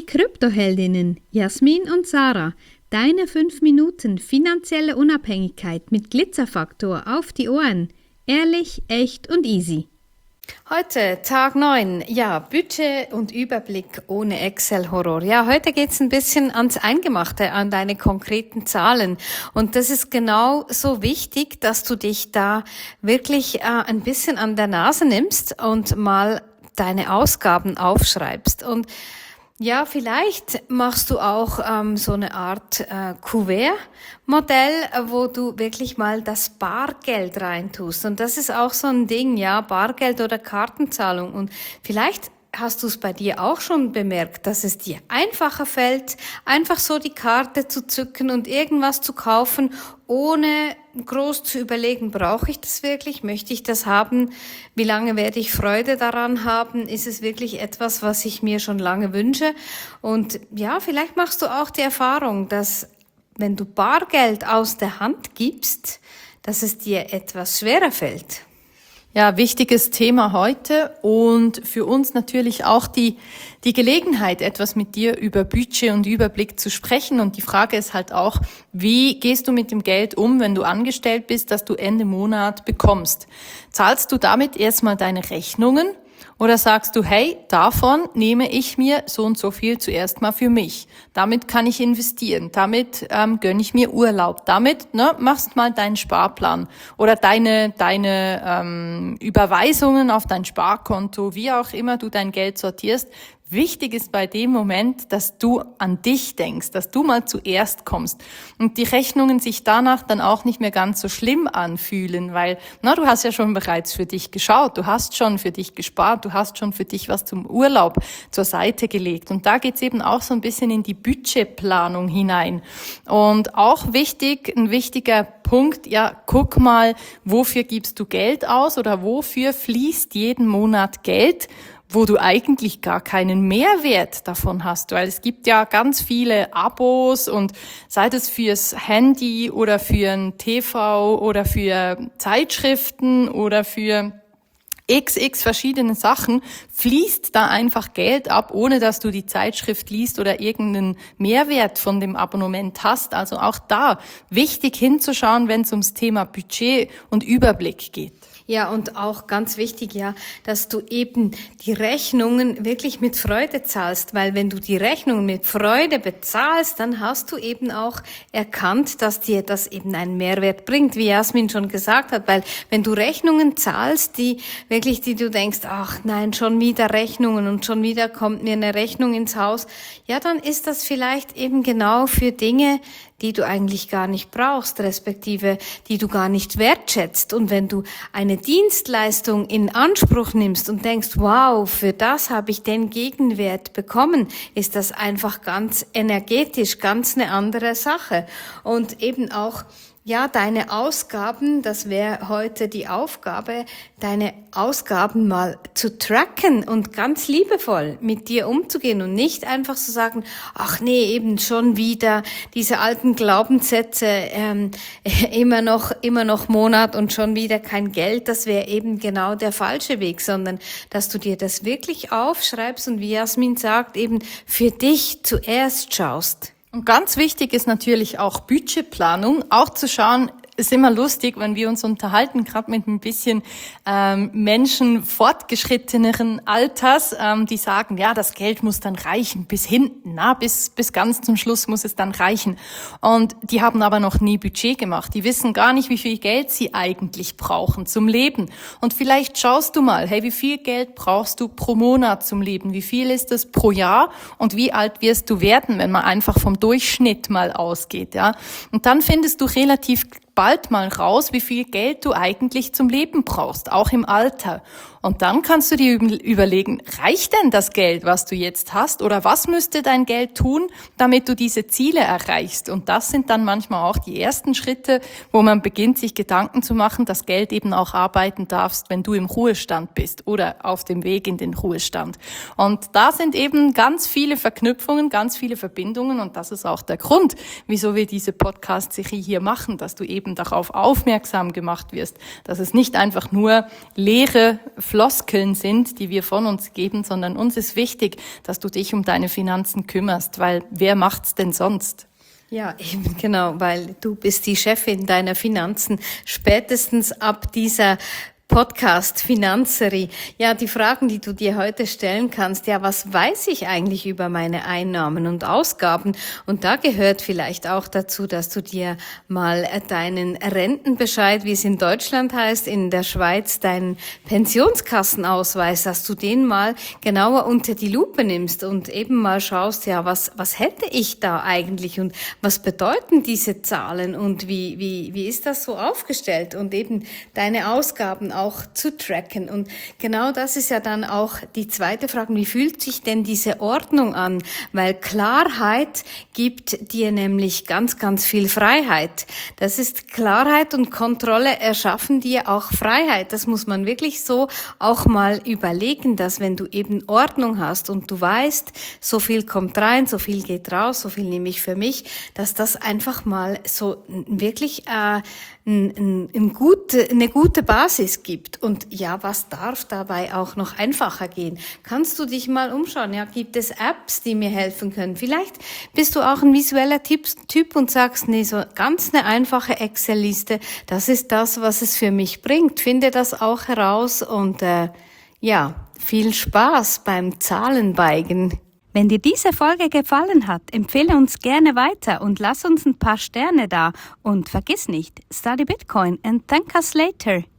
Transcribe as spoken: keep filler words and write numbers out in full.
Kryptoheldinnen Jasmin und Sarah, deine fünf Minuten finanzielle Unabhängigkeit mit Glitzerfaktor auf die Ohren. Ehrlich, echt und easy. Heute Tag neun, ja, Budget und Überblick ohne Excel-Horror. Ja, heute geht's ein bisschen ans Eingemachte, an deine konkreten Zahlen. Und das ist genau so wichtig, dass du dich da wirklich äh, ein bisschen an der Nase nimmst und mal deine Ausgaben aufschreibst. Und ja, vielleicht machst du auch ähm, so eine Art äh, Kuvert-Modell, wo du wirklich mal das Bargeld reintust. Und das ist auch so ein Ding, ja, Bargeld oder Kartenzahlung. Und vielleicht hast du es bei dir auch schon bemerkt, dass es dir einfacher fällt, einfach so die Karte zu zücken und irgendwas zu kaufen, ohne groß zu überlegen, brauche ich das wirklich, möchte ich das haben, wie lange werde ich Freude daran haben, ist es wirklich etwas, was ich mir schon lange wünsche. Und ja, vielleicht machst du auch die Erfahrung, dass wenn du Bargeld aus der Hand gibst, dass es dir etwas schwerer fällt. Ja, wichtiges Thema heute und für uns natürlich auch die, die Gelegenheit, etwas mit dir über Budget und Überblick zu sprechen. Und die Frage ist halt auch, wie gehst du mit dem Geld um, wenn du angestellt bist, das du Ende Monat bekommst? Zahlst du damit erstmal deine Rechnungen? Oder sagst du, hey, davon nehme ich mir so und so viel zuerst mal für mich. Damit kann ich investieren, damit ähm, gönne ich mir Urlaub, damit ne, machst mal deinen Sparplan oder deine deine ähm, Überweisungen auf dein Sparkonto, wie auch immer du dein Geld sortierst. Wichtig ist bei dem Moment, dass du an dich denkst, dass du mal zuerst kommst und die Rechnungen sich danach dann auch nicht mehr ganz so schlimm anfühlen, weil na, du hast ja schon bereits für dich geschaut, du hast schon für dich gespart, du hast schon für dich was zum Urlaub zur Seite gelegt und da geht's eben auch so ein bisschen in die Budgetplanung hinein. Und auch wichtig, ein wichtiger Punkt, ja, guck mal, wofür gibst du Geld aus oder wofür fließt jeden Monat Geld, wo du eigentlich gar keinen Mehrwert davon hast, weil es gibt ja ganz viele Abos und sei das fürs Handy oder für ein T V oder für Zeitschriften oder für x x verschiedene Sachen, fließt da einfach Geld ab, ohne dass du die Zeitschrift liest oder irgendeinen Mehrwert von dem Abonnement hast. Also auch da wichtig hinzuschauen, wenn es ums Thema Budget und Überblick geht. Ja, und auch ganz wichtig, ja, dass du eben die Rechnungen wirklich mit Freude zahlst, weil wenn du die Rechnungen mit Freude bezahlst, dann hast du eben auch erkannt, dass dir das eben einen Mehrwert bringt, wie Jasmin schon gesagt hat, weil wenn du Rechnungen zahlst, die wirklich, die du denkst, ach nein, schon wieder Rechnungen und schon wieder kommt mir eine Rechnung ins Haus, ja, dann ist das vielleicht eben genau für Dinge, die du eigentlich gar nicht brauchst, respektive die du gar nicht wertschätzt. Und wenn du eine Dienstleistung in Anspruch nimmst und denkst, wow, für das habe ich den Gegenwert bekommen, ist das einfach ganz energetisch, ganz eine andere Sache. Und eben auch, ja, deine Ausgaben, das wäre heute die Aufgabe, deine Ausgaben mal zu tracken und ganz liebevoll mit dir umzugehen und nicht einfach zu sagen, ach nee, eben schon wieder diese alten Glaubenssätze, ähm, immer noch, immer noch Monat und schon wieder kein Geld, das wäre eben genau der falsche Weg, sondern dass du dir das wirklich aufschreibst und wie Jasmin sagt, eben für dich zuerst schaust. Und ganz wichtig ist natürlich auch Budgetplanung, auch zu schauen, ist immer lustig, wenn wir uns unterhalten, gerade mit ein bisschen ähm, Menschen fortgeschritteneren Alters, ähm, die sagen, ja, das Geld muss dann reichen bis hinten, na, bis bis ganz zum Schluss muss es dann reichen. Und die haben aber noch nie Budget gemacht. Die wissen gar nicht, wie viel Geld sie eigentlich brauchen zum Leben. Und vielleicht schaust du mal, hey, wie viel Geld brauchst du pro Monat zum Leben? Wie viel ist das pro Jahr? Und wie alt wirst du werden, wenn man einfach vom Durchschnitt mal ausgeht, ja? Und dann findest du relativ bald mal raus, wie viel Geld du eigentlich zum Leben brauchst, auch im Alter. Und dann kannst du dir überlegen, reicht denn das Geld, was du jetzt hast? Oder was müsste dein Geld tun, damit du diese Ziele erreichst? Und das sind dann manchmal auch die ersten Schritte, wo man beginnt, sich Gedanken zu machen, dass Geld eben auch arbeiten darfst, wenn du im Ruhestand bist oder auf dem Weg in den Ruhestand. Und da sind eben ganz viele Verknüpfungen, ganz viele Verbindungen. Und das ist auch der Grund, wieso wir diese Podcast-Serie hier machen, dass du eben darauf aufmerksam gemacht wirst, dass es nicht einfach nur leere, Floskeln sind, die wir von uns geben, sondern uns ist wichtig, dass du dich um deine Finanzen kümmerst, weil wer macht's denn sonst? Ja, eben genau, weil du bist die Chefin deiner Finanzen, spätestens ab dieser Podcast Finanzerie. Ja, die Fragen, die du dir heute stellen kannst, ja, was weiß ich eigentlich über meine Einnahmen und Ausgaben? Und da gehört vielleicht auch dazu, dass du dir mal deinen Rentenbescheid, wie es in Deutschland heißt, in der Schweiz deinen Pensionskassenausweis, dass du den mal genauer unter die Lupe nimmst und eben mal schaust, ja, was, was hätte ich da eigentlich und was bedeuten diese Zahlen und wie, wie, wie ist das so aufgestellt und eben deine Ausgaben auch zu tracken. Und genau das ist ja dann auch die zweite Frage, wie fühlt sich denn diese Ordnung an? Weil Klarheit gibt dir nämlich ganz, ganz viel Freiheit. Das ist Klarheit und Kontrolle erschaffen dir auch Freiheit. Das muss man wirklich so auch mal überlegen, dass wenn du eben Ordnung hast und du weißt, so viel kommt rein, so viel geht raus, so viel nehme ich für mich, dass das einfach mal so wirklich äh, ein, ein gute, eine gute Basis gibt. Und ja, was darf dabei auch noch einfacher gehen? Kannst du dich mal umschauen? Ja, gibt es Apps, die mir helfen können? Vielleicht bist du auch ein visueller Typ und sagst, nee, so ganz eine einfache Excel-Liste, das ist das, was es für mich bringt. Finde das auch heraus und äh, ja, viel Spaß beim Zahlenbeigen. Wenn dir diese Folge gefallen hat, empfehle uns gerne weiter und lass uns ein paar Sterne da. Und vergiss nicht, study Bitcoin and thank us later.